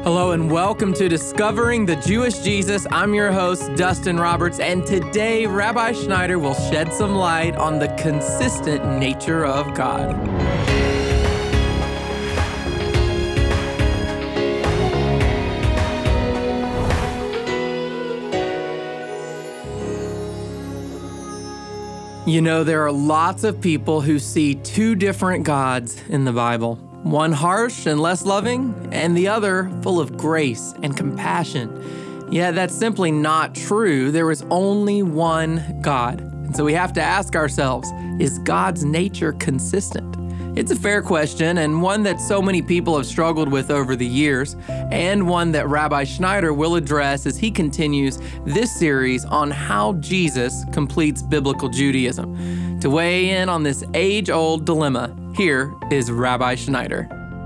Hello and welcome to Discovering the Jewish Jesus. I'm your host, Dustin Roberts, and today Rabbi Schneider will shed some light on the consistent nature of God. You know, there are lots of people who see two different gods in the Bible. One harsh and less loving, and the other full of grace and compassion. Yeah, that's simply not true. There is only one God. And so we have to ask ourselves, is God's nature consistent? It's a fair question, and one that so many people have struggled with over the years, and one that Rabbi Schneider will address as he continues this series on how Jesus completes biblical Judaism. To weigh in on this age-old dilemma, here is Rabbi Schneider.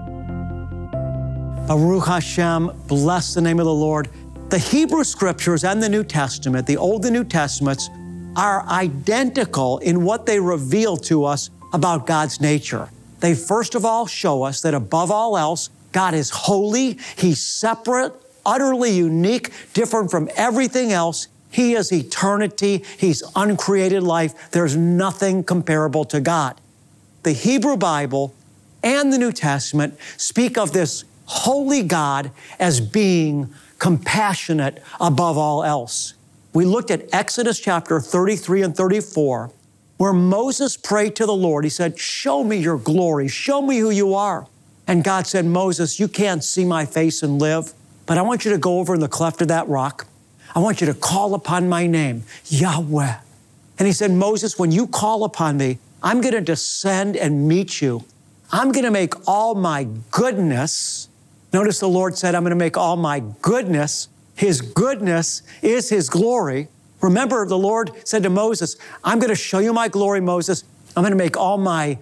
Baruch Hashem, bless the name of the Lord. The Hebrew Scriptures and the New Testament, the Old and New Testaments, are identical in what they reveal to us about God's nature. They first of all show us that above all else, God is holy, He's separate, utterly unique, different from everything else. He is eternity, He's uncreated life. There's nothing comparable to God. The Hebrew Bible and the New Testament speak of this holy God as being compassionate above all else. We looked at Exodus chapter 33 and 34, where Moses prayed to the Lord. He said, show me your glory, show me who you are. And God said, Moses, you can't see my face and live, but I want you to go over in the cleft of that rock. I want you to call upon my name, Yahweh. And he said, Moses, when you call upon me, I'm going to descend and meet you. I'm going to make all my goodness. Notice the Lord said, I'm going to make all my goodness. His goodness is His glory. Remember, the Lord said to Moses, I'm going to show you my glory, Moses. I'm going to make all my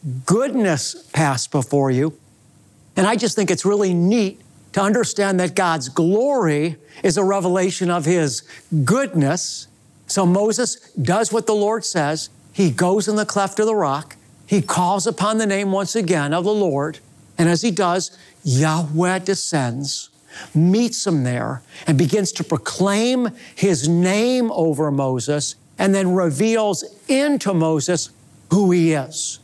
goodness pass before you. And I just think it's really neat to understand that God's glory is a revelation of His goodness. So Moses does what the Lord says. He goes in the cleft of the rock. He calls upon the name once again of the Lord. And as he does, Yahweh descends, meets him there, and begins to proclaim His name over Moses, and then reveals into Moses who He is.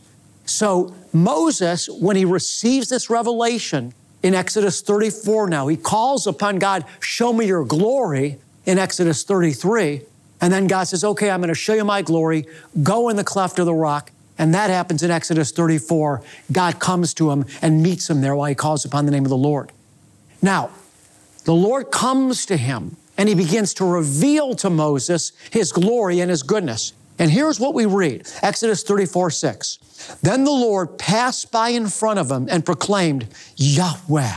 So Moses, when he receives this revelation in Exodus 34 now, he calls upon God, show me your glory in Exodus 33. And then God says, okay, I'm going to show you my glory. Go in the cleft of the rock. And that happens in Exodus 34. God comes to him and meets him there while he calls upon the name of the Lord. Now, the Lord comes to him and He begins to reveal to Moses His glory and His goodness. And here's what we read, Exodus 34:6. Then the Lord passed by in front of him and proclaimed, Yahweh,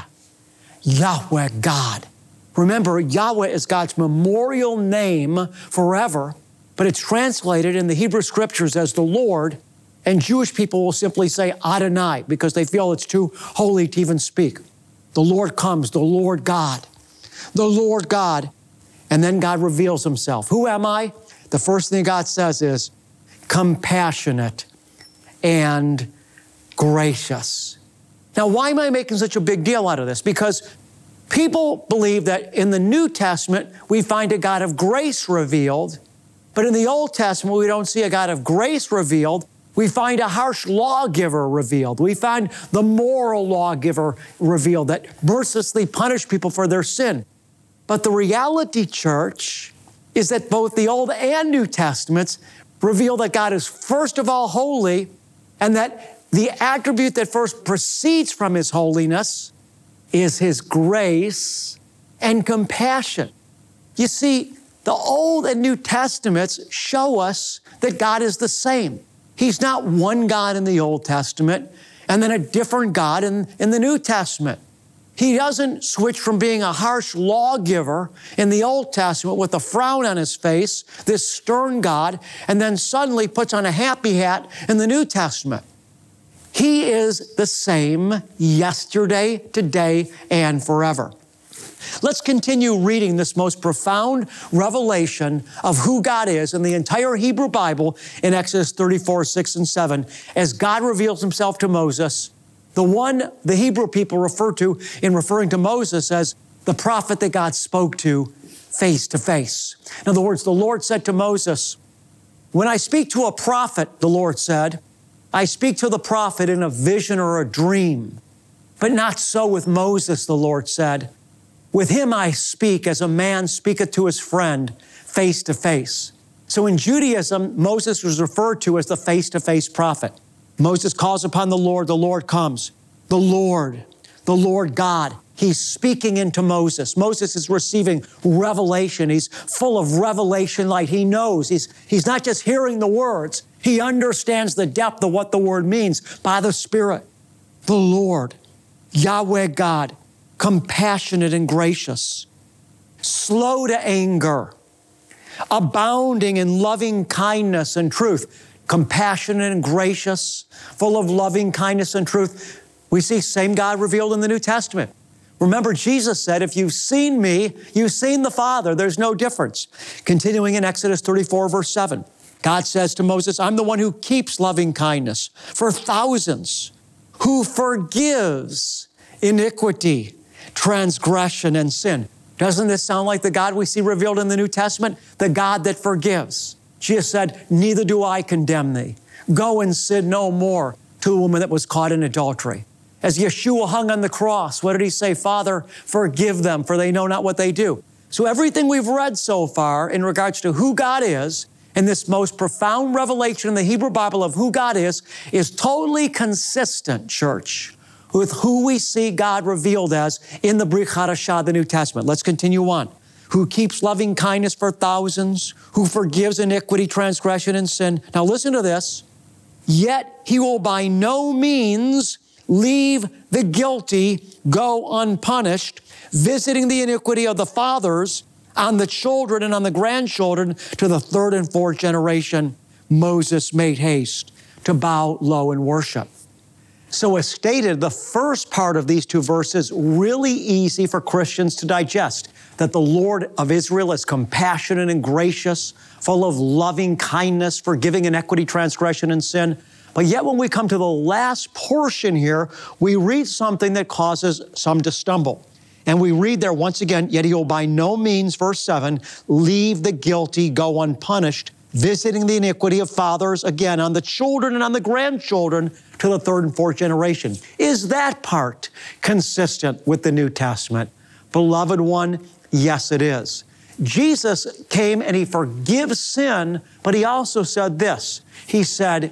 Yahweh God. Remember, Yahweh is God's memorial name forever, but it's translated in the Hebrew Scriptures as the Lord, and Jewish people will simply say Adonai because they feel it's too holy to even speak. The Lord comes, the Lord God, the Lord God. And then God reveals Himself. Who am I? The first thing God says is compassionate and gracious. Now, why am I making such a big deal out of this? Because people believe that in the New Testament, we find a God of grace revealed, but in the Old Testament, we don't see a God of grace revealed. We find a harsh lawgiver revealed. We find the moral lawgiver revealed that mercilessly punished people for their sin. But the reality, church, is that both the Old and New Testaments reveal that God is first of all holy, and that the attribute that first proceeds from His holiness is His grace and compassion. You see, the Old and New Testaments show us that God is the same. He's not one God in the Old Testament and then a different God in the New Testament. He doesn't switch from being a harsh lawgiver in the Old Testament with a frown on His face, this stern God, and then suddenly puts on a happy hat in the New Testament. He is the same yesterday, today, and forever. Let's continue reading this most profound revelation of who God is in the entire Hebrew Bible in Exodus 34, 6 and 7, as God reveals Himself to Moses The one the Hebrew people refer to in referring to Moses as the prophet that God spoke to face. In other words, the Lord said to Moses, when I speak to a prophet, the Lord said, I speak to the prophet in a vision or a dream. But not so with Moses, the Lord said. With him I speak as a man speaketh to his friend face to face. So in Judaism, Moses was referred to as the face-to-face prophet. Moses calls upon the Lord comes. The Lord God, He's speaking into Moses. Moses is receiving revelation. He's full of revelation light. He knows. He's not just hearing the words. He understands the depth of what the word means by the Spirit. The Lord, Yahweh God, compassionate and gracious, slow to anger, abounding in loving kindness and truth, compassionate and gracious, full of loving kindness and truth. We see same God revealed in the New Testament. Remember, Jesus said, if you've seen me, you've seen the Father. There's no difference. Continuing in Exodus 34, verse 7, God says to Moses, I'm the one who keeps loving kindness for thousands, who forgives iniquity, transgression, and sin. Doesn't this sound like the God we see revealed in the New Testament? The God that forgives. Jesus said, neither do I condemn thee. Go and sin no more, to the woman that was caught in adultery. As Yeshua hung on the cross, what did he say? Father, forgive them, for they know not what they do. So everything we've read so far in regards to who God is, and this most profound revelation in the Hebrew Bible of who God is totally consistent, church, with who we see God revealed as in the Brit Hadashah, the New Testament. Let's continue on. Who keeps loving kindness for thousands, who forgives iniquity, transgression, and sin. Now listen to this. Yet he will by no means leave the guilty go unpunished, visiting the iniquity of the fathers on the children and on the grandchildren to the third and fourth generation. Moses made haste to bow low and worship. So as stated, the first part of these two verses, really easy for Christians to digest, that the Lord of Israel is compassionate and gracious, full of loving kindness, forgiving iniquity, transgression, and sin. But yet when we come to the last portion here, we read something that causes some to stumble. And we read there once again, yet he will by no means, verse 7, leave the guilty go unpunished, visiting the iniquity of fathers, again, on the children and on the grandchildren to the third and fourth generation. Is that part consistent with the New Testament? Beloved one, yes, it is. Jesus came and he forgives sin, but he also said this. He said,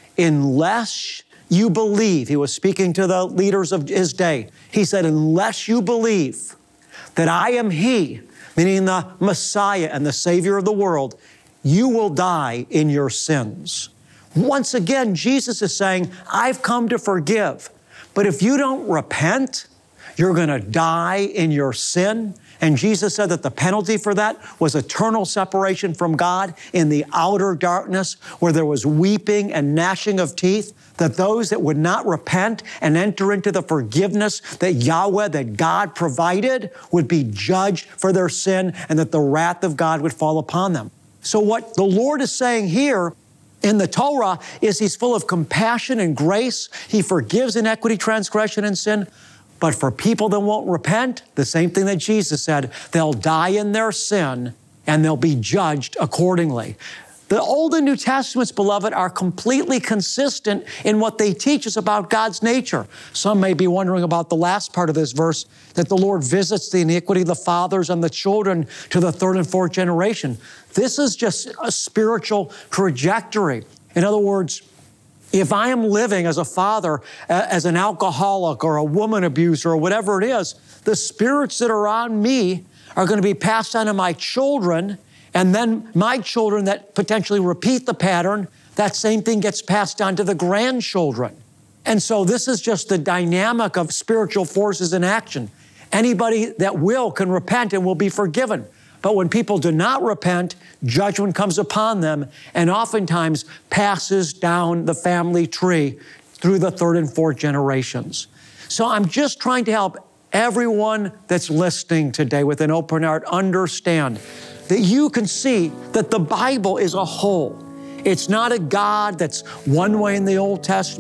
unless you believe, he was speaking to the leaders of his day. He said, unless you believe that I am he, meaning the Messiah and the Savior of the world, you will die in your sins. Once again, Jesus is saying, I've come to forgive. But if you don't repent, you're going to die in your sin. And Jesus said that the penalty for that was eternal separation from God in the outer darkness where there was weeping and gnashing of teeth, that those that would not repent and enter into the forgiveness that Yahweh, that God provided, would be judged for their sin and that the wrath of God would fall upon them. So what the Lord is saying here in the Torah is he's full of compassion and grace. He forgives iniquity, transgression, and sin. But for people that won't repent, the same thing that Jesus said, they'll die in their sin and they'll be judged accordingly. The Old and New Testaments, beloved, are completely consistent in what they teach us about God's nature. Some may be wondering about the last part of this verse, that the Lord visits the iniquity of the fathers and the children to the third and fourth generation. This is just a spiritual trajectory. In other words, if I am living as a father, as an alcoholic or a woman abuser or whatever it is, the spirits that are on me are going to be passed on to my children, and then my children that potentially repeat the pattern, that same thing gets passed on to the grandchildren. And so this is just the dynamic of spiritual forces in action. Anybody that will can repent and will be forgiven. But when people do not repent, judgment comes upon them and oftentimes passes down the family tree through the third and fourth generations. So I'm just trying to help everyone that's listening today with an open heart understand that you can see that the Bible is a whole. It's not a God that's one way in the Old Testament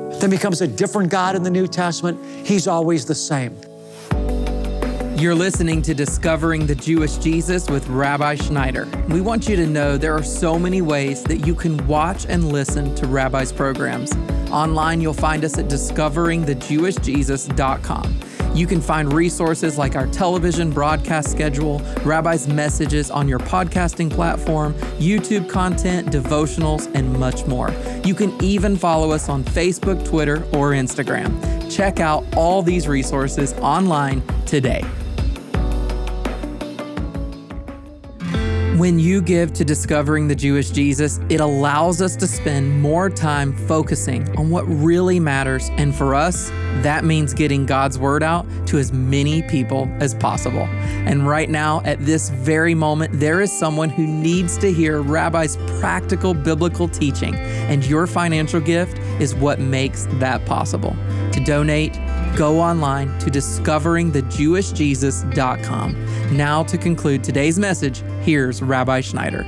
then becomes a different God in the New Testament. He's always the same. You're listening to Discovering the Jewish Jesus with Rabbi Schneider. We want you to know there are so many ways that you can watch and listen to Rabbi's programs. Online, you'll find us at discoveringthejewishjesus.com. You can find resources like our television broadcast schedule, Rabbi's messages on your podcasting platform, YouTube content, devotionals, and much more. You can even follow us on Facebook, Twitter, or Instagram. Check out all these resources online today. When you give to Discovering the Jewish Jesus, it allows us to spend more time focusing on what really matters. And for us, that means getting God's word out to as many people as possible. And right now, at this very moment, there is someone who needs to hear Rabbi's practical biblical teaching. And your financial gift is what makes that possible. To donate, go online to discoveringthejewishjesus.com. Now to conclude today's message, here's Rabbi Schneider.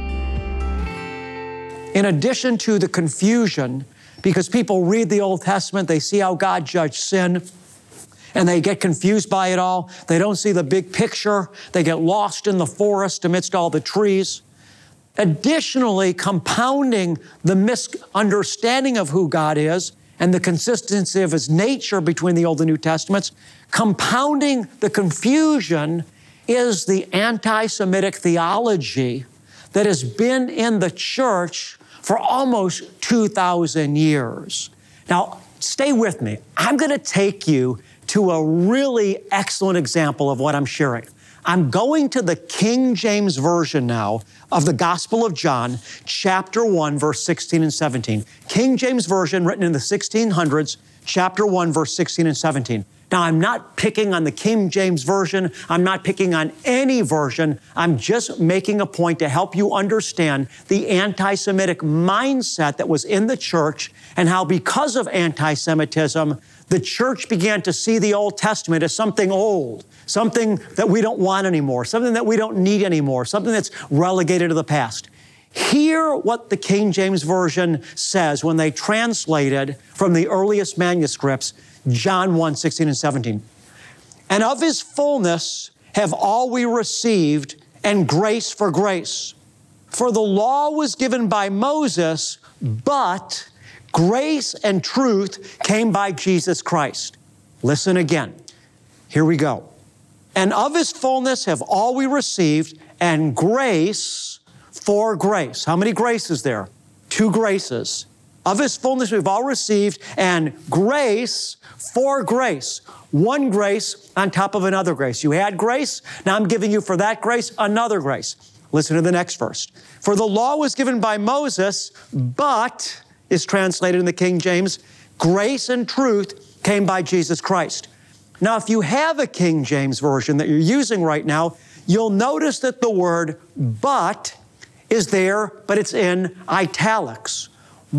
In addition to the confusion, because people read the Old Testament, they see how God judged sin, and they get confused by it all. They don't see the big picture. They get lost in the forest amidst all the trees. Additionally, compounding the misunderstanding of who God is and the consistency of His nature between the Old and New Testaments, compounding the confusion is the anti-Semitic theology that has been in the church for almost 2,000 years. Now, stay with me. I'm going to take you to a really excellent example of what I'm sharing. I'm going to the King James Version now of the Gospel of John, chapter 1, verse 16 and 17. King James Version, written in the 1600s, chapter 1, verse 16 and 17. Now, I'm not picking on the King James Version. I'm not picking on any version. I'm just making a point to help you understand the anti-Semitic mindset that was in the church and how because of anti-Semitism, the church began to see the Old Testament as something old, something that we don't want anymore, something that we don't need anymore, something that's relegated to the past. Hear what the King James Version says when they translated from the earliest manuscripts, John 1, 16 and 17. And of His fullness have all we received, and grace for grace. For the law was given by Moses, but grace and truth came by Jesus Christ. Listen again. Here we go. And of His fullness have all we received, and grace for grace. How many graces there? 2 graces. Of His fullness we've all received, and grace for grace. One grace on top of another grace. You had grace, now I'm giving you for that grace another grace. Listen to the next verse. For the law was given by Moses, but, is translated in the King James, grace and truth came by Jesus Christ. Now, if you have a King James Version that you're using right now, you'll notice that the word but is there, but it's in italics.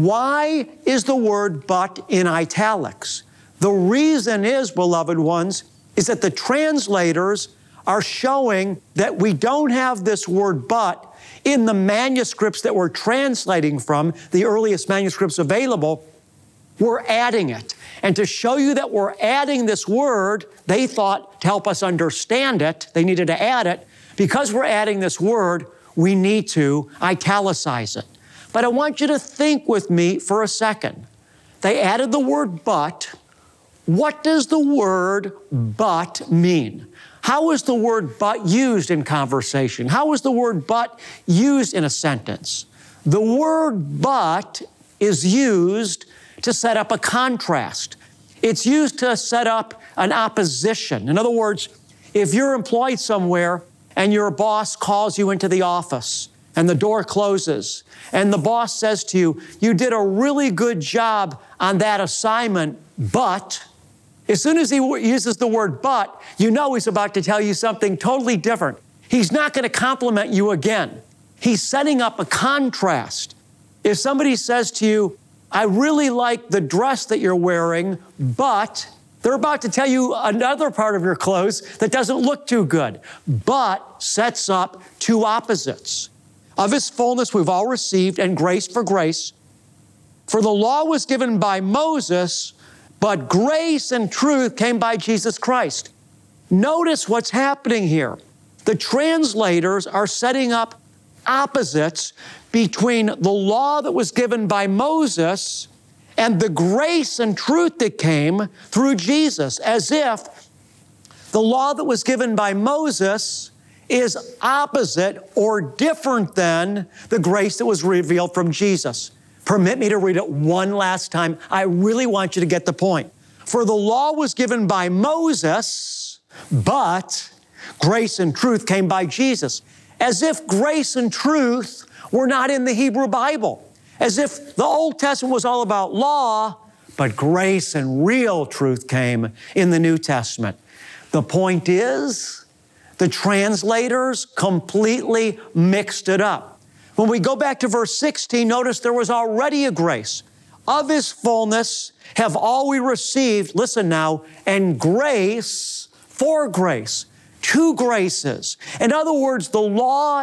Why is the word but in italics? The reason is, beloved ones, is that the translators are showing that we don't have this word but in the manuscripts that we're translating from, the earliest manuscripts available. We're adding it. And to show you that we're adding this word, they thought to help us understand it, they needed to add it. Because we're adding this word, we need to italicize it. But I want you to think with me for a second. They added the word but. What does the word but mean? How is the word but used in conversation? How is the word but used in a sentence? The word but is used to set up a contrast. It's used to set up an opposition. In other words, if you're employed somewhere and your boss calls you into the office and the door closes and the boss says to you, you did a really good job on that assignment, but as soon as he uses the word but, you know he's about to tell you something totally different. He's not going to compliment you again. He's setting up a contrast. If somebody says to you, I really like the dress that you're wearing, but they're about to tell you another part of your clothes that doesn't look too good. But sets up two opposites. Of His fullness we've all received, and grace for grace. For the law was given by Moses, but grace and truth came by Jesus Christ. Notice what's happening here. The translators are setting up opposites between the law that was given by Moses and the grace and truth that came through Jesus, as if the law that was given by Moses is opposite or different than the grace that was revealed from Jesus. Permit me to read it one last time. I really want you to get the point. For the law was given by Moses, but grace and truth came by Jesus. As if grace and truth were not in the Hebrew Bible. As if the Old Testament was all about law, but grace and real truth came in the New Testament. The point is, the translators completely mixed it up. When we go back to verse 16, notice there was already a grace. Of His fullness have all we received, listen now, and grace for grace. Two graces. In other words, the law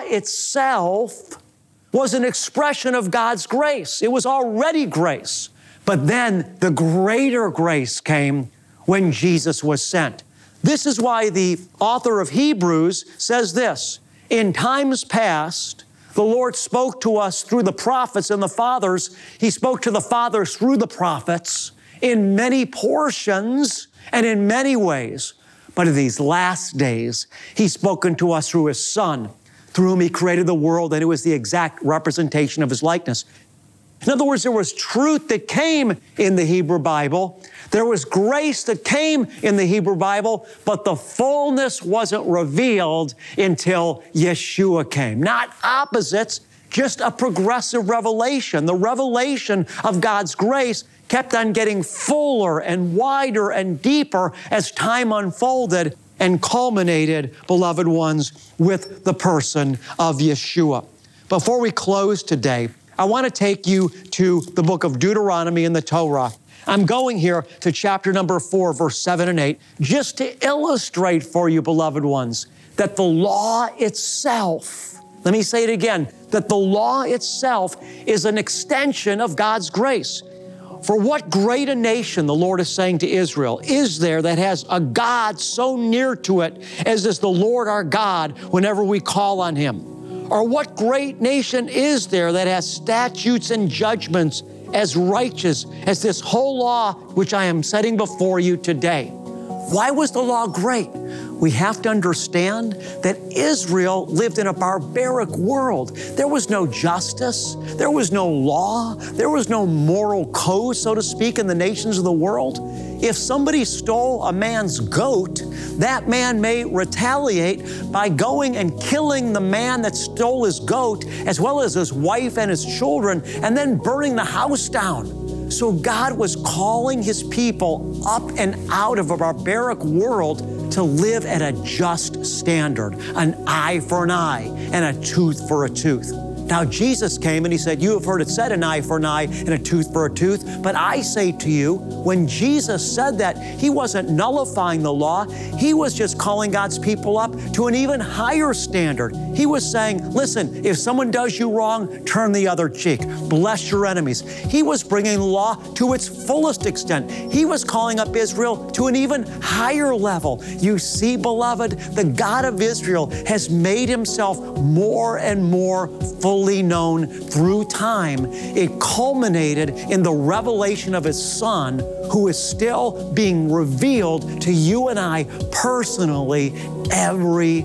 itself was an expression of God's grace. It was already grace. But then the greater grace came when Jesus was sent. This is why the author of Hebrews says this: in times past, the Lord spoke to us through the prophets and the fathers. He spoke to the fathers through the prophets in many portions and in many ways. But in these last days, He's spoken to us through His Son, through whom He created the world, and who is the exact representation of His likeness. In other words, there was truth that came in the Hebrew Bible. There was grace that came in the Hebrew Bible, but the fullness wasn't revealed until Yeshua came. Not opposites, just a progressive revelation. The revelation of God's grace kept on getting fuller and wider and deeper as time unfolded and culminated, beloved ones, with the person of Yeshua. Before we close today, I want to take you to the book of Deuteronomy in the Torah. I'm going here to chapter number 4, verse 7 and 8, just to illustrate for you, beloved ones, that the law itself, let me say it again, that the law itself is an extension of God's grace. For what great a nation, the Lord is saying to Israel, is there that has a God so near to it as is the Lord our God whenever we call on Him? Or what great nation is there that has statutes and judgments as righteous as this whole law which I am setting before you today? Why was the law great? We have to understand that Israel lived in a barbaric world. There was no justice. There was no law. There was no moral code, so to speak, in the nations of the world. If somebody stole a man's goat, that man may retaliate by going and killing the man that stole his goat, as well as his wife and his children, and then burning the house down. So God was calling His people up and out of a barbaric world to live at a just standard, an eye for an eye and a tooth for a tooth. Now, Jesus came and He said, you have heard it said, an eye for an eye and a tooth for a tooth. But I say to you, when Jesus said that, He wasn't nullifying the law. He was just calling God's people up to an even higher standard. He was saying, listen, if someone does you wrong, turn the other cheek. Bless your enemies. He was bringing law to its fullest extent. He was calling up Israel to an even higher level. You see, beloved, the God of Israel has made Himself more and more fully known through time. It culminated in the revelation of His Son, who is still being revealed to you and I personally every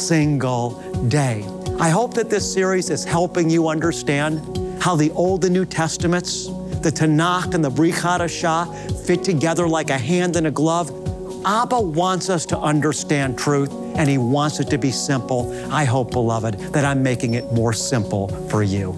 single day. I hope that this series is helping you understand how the Old and New Testaments, the Tanakh and the Brit Hadashah, fit together like a hand and a glove. Abba wants us to understand truth, and He wants it to be simple. I hope, beloved, that I'm making it more simple for you.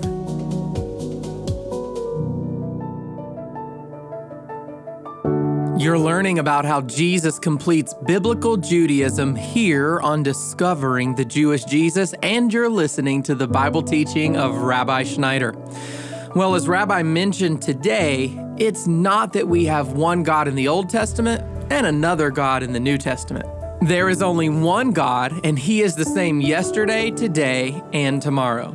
You're learning about how Jesus completes biblical Judaism here on Discovering the Jewish Jesus, and you're listening to the Bible teaching of Rabbi Schneider. Well, as Rabbi mentioned today, it's not that we have one God in the Old Testament and another God in the New Testament. There is only one God, and He is the same yesterday, today, and tomorrow.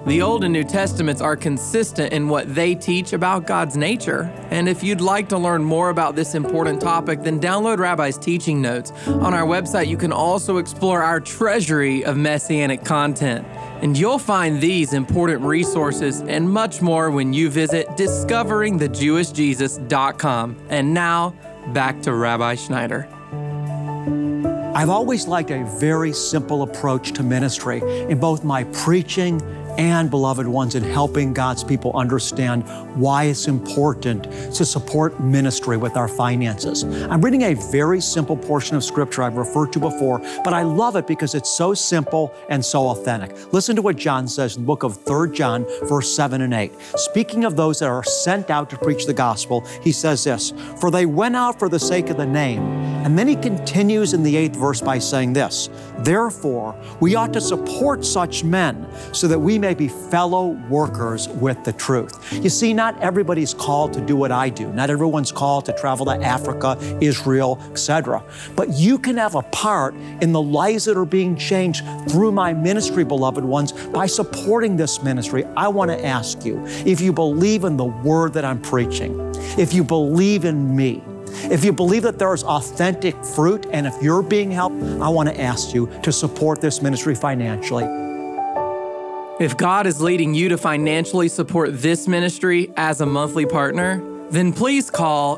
The Old and New Testaments are consistent in what they teach about God's nature. And if you'd like to learn more about this important topic, then download Rabbi's teaching notes. On our website, you can also explore our treasury of messianic content. And you'll find these important resources and much more when you visit discoveringthejewishjesus.com. And now, back to Rabbi Schneider. I've always liked a very simple approach to ministry in both my preaching and, beloved ones, in helping God's people understand why it's important to support ministry with our finances. I'm reading a very simple portion of Scripture I've referred to before, but I love it because it's so simple and so authentic. Listen to what John says in the book of 3 John, verse 7 and 8. Speaking of those that are sent out to preach the gospel, he says this, "For they went out for the sake of the name." And then he continues in the 8th verse by saying this, "Therefore, we ought to support such men so that we may be fellow workers with the truth." You see, not everybody's called to do what I do. Not everyone's called to travel to Africa, Israel, etc. But you can have a part in the lives that are being changed through my ministry, beloved ones, by supporting this ministry. I want to ask you, if you believe in the word that I'm preaching, if you believe in me, if you believe that there is authentic fruit, and if you're being helped, I want to ask you to support this ministry financially. If God is leading you to financially support this ministry as a monthly partner, then please call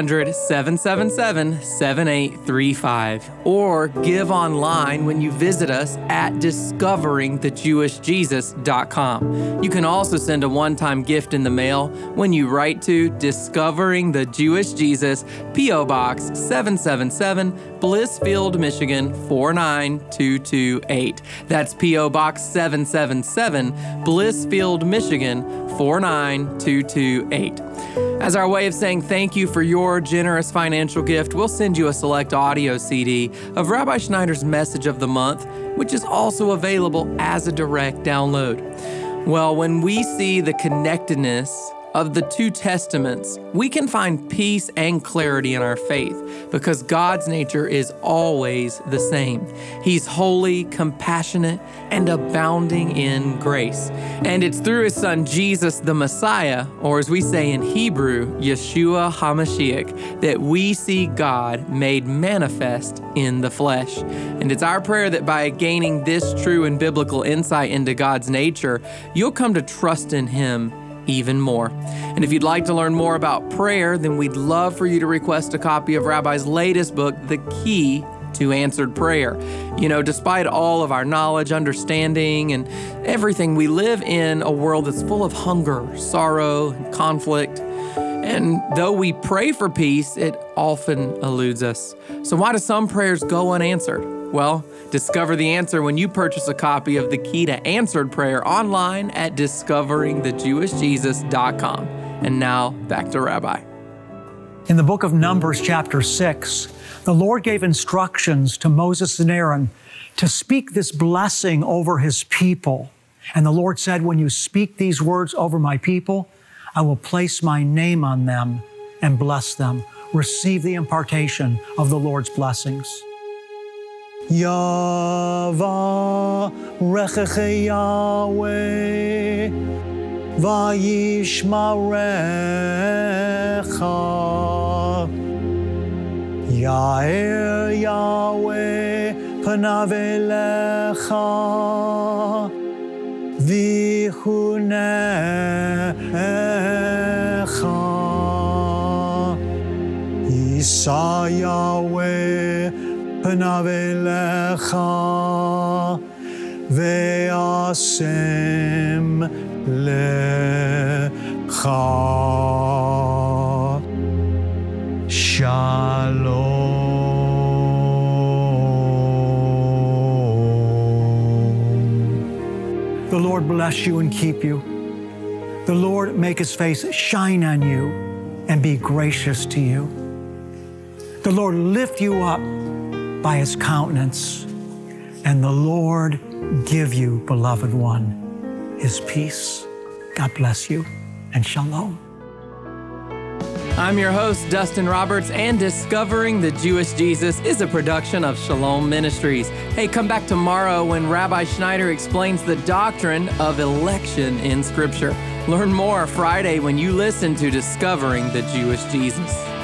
800-777-7835 or give online when you visit us at discoveringthejewishjesus.com. You can also send a one-time gift in the mail when you write to Discovering the Jewish Jesus, P.O. Box 777, Blissfield, Michigan 49228. That's P.O. Box 777, Blissfield, Michigan 49228. As our way of saying thank you for your generous financial gift, we'll send you a select audio CD of Rabbi Schneider's Message of the Month, which is also available as a direct download. Well, when we see the connectedness of the two testaments, we can find peace and clarity in our faith because God's nature is always the same. He's holy, compassionate, and abounding in grace. And it's through His Son, Jesus the Messiah, or as we say in Hebrew, Yeshua HaMashiach, that we see God made manifest in the flesh. And it's our prayer that by gaining this true and biblical insight into God's nature, you'll come to trust in Him even more. And if you'd like to learn more about prayer, then we'd love for you to request a copy of Rabbi's latest book, The Key to Answered Prayer. You know, despite all of our knowledge, understanding, and everything, we live in a world that's full of hunger, sorrow, and conflict. And though we pray for peace, it often eludes us. So why do some prayers go unanswered? Well, discover the answer when you purchase a copy of The Key to Answered Prayer online at discoveringthejewishjesus.com. And now, back to Rabbi. In the book of Numbers, chapter 6, the Lord gave instructions to Moses and Aaron to speak this blessing over His people. And the Lord said, when you speak these words over my people, I will place my name on them and bless them. Receive the impartation of the Lord's blessings. Yavarechecha Yahweh vayishmarecha. Ya'er Yahweh panav elecha vichunecha. Yisa Yahweh panav elecha ve'asem lecha. Shalom. The Lord bless you and keep you. The Lord make His face shine on you and be gracious to you. The Lord lift you up by His countenance, and the Lord give you, beloved one, His peace. God bless you, and shalom. I'm your host, Dustin Roberts, and Discovering the Jewish Jesus is a production of Shalom Ministries. Hey, come back tomorrow when Rabbi Schneider explains the doctrine of election in Scripture. Learn more Friday when you listen to Discovering the Jewish Jesus.